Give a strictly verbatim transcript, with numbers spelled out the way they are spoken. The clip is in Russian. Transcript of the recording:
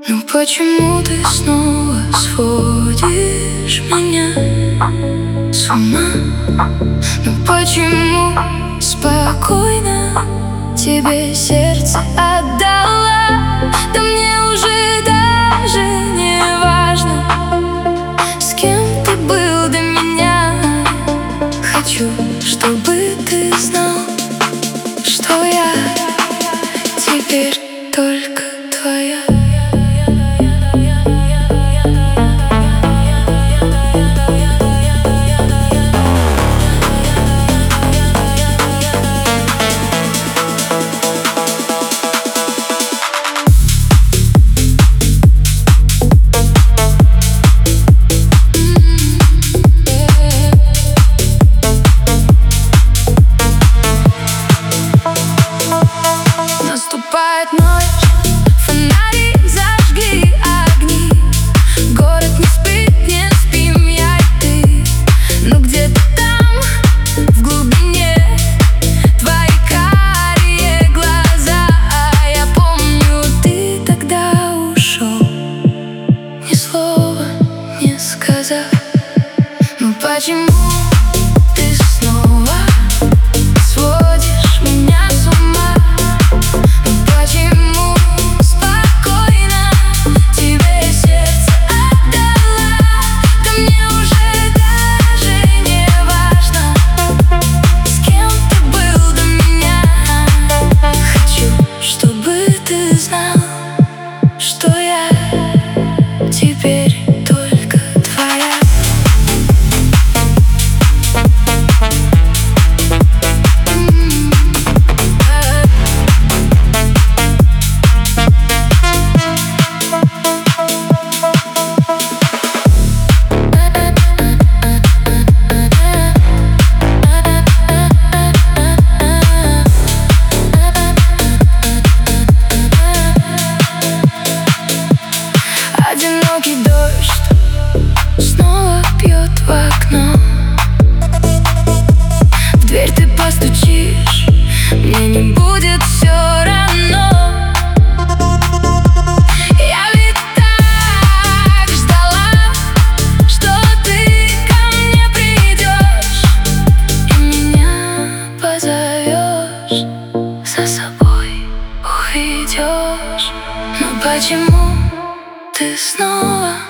Ну почему ты снова сводишь меня с ума? Ну почему спокойно тебе сердце отдала? Да мне уже даже не важно, с кем ты был до меня. Хочу, чтобы ты знал, что я теперь только твоя. Наступает ночь, фонари зажгли огни. Город не спит, не спим я и ты. Но где-то там, в глубине, твои карие глаза. А я помню, ты тогда ушел, ни слова не сказав. Ну почему ты снова сводишь меня с ума? Почему спокойно тебе сердце отдала? Да мне уже даже не важно, с кем ты был до меня. Хочу, чтобы ты знал, что я теперь только твоя. Одинокий дождь снова бьет в окно. В дверь ты постучишь, мне не будет все равно. Я ведь так ждала, что ты ко мне придешь и меня позовешь, за собой уйдешь. Но почему ты снова